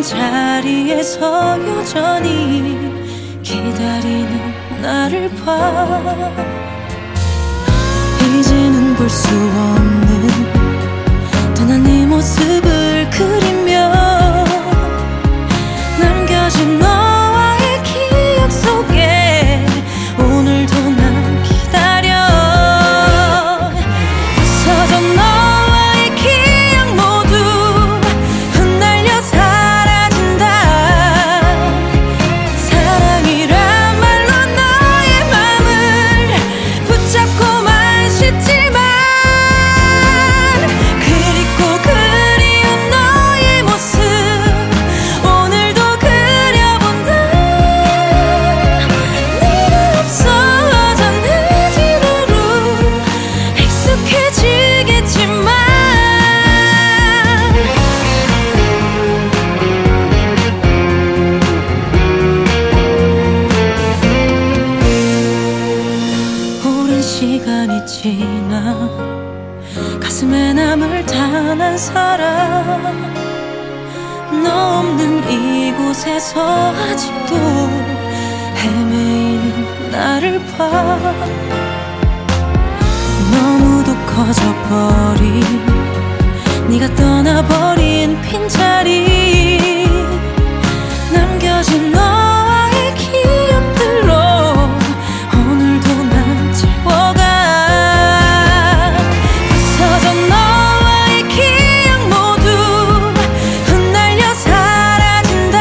자리에서 여전히 기다리는 나를 봐. 이제는 볼 수 없는 떠난 네 모습을 그리며 남겨진 너와의 기억 속에 오늘도 난 기다려. 부서져 너와의 기억 모두 흩날려 사라진다. 사랑이란 말로 너의 맘을 붙잡고만 싶지만 그립고 그리운 너의 모습 오늘도 그려본다. 네가 없어져 늦은 하루 익숙해지겠지만 오랜 시간이 지나 가슴에 남을 단 한 사람 너 없는 이곳에서 아직도 헤매이는 나를 봐. 너무도 커져버린 네가 떠나버린 빈자리 남겨진 너와의 기억들로 오늘도 난 채워가. 부서져 너와의 기억 모두 흩날려 사라진다.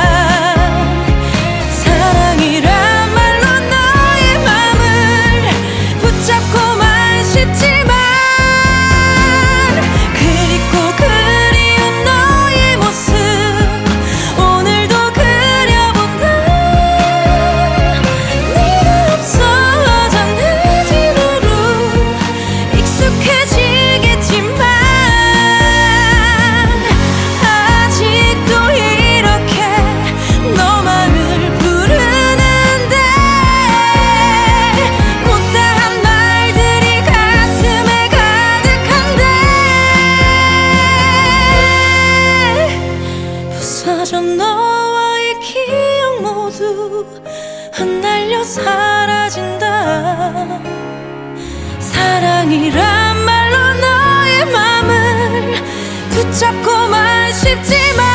사랑이란 말로 너의 맘을 붙잡고만 싶지만 그립고 그리운 너의 모습 오늘도 그려본다. 네가 없어져 늦은 하루 익숙해지겠지만 아직도 이렇게 너만을 부르는데 못다한 말들이 가슴에 가득한데 부서져 너와의 기억 모두 흩날려 사라진다. 사랑이란 말로 너의 맘을 붙잡고만 싶지만